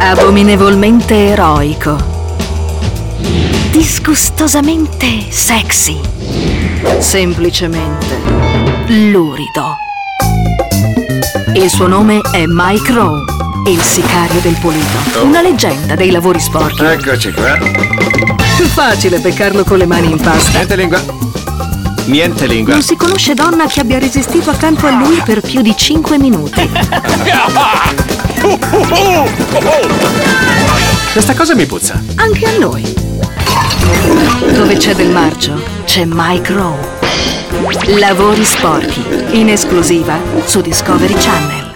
Abominevolmente eroico. Disgustosamente sexy. Semplicemente lurido. Il suo nome è Mike Rowe, il sicario del pulito. Una leggenda dei lavori sporchi. Eccoci qua. Facile beccarlo con le mani in pasta. Niente lingua. Non si conosce donna che abbia resistito accanto a lui per più di 5 minuti. Questa cosa mi puzza. Anche a noi. Dove c'è del marcio, c'è Mike Rowe. Lavori sporchi, in esclusiva su Discovery Channel.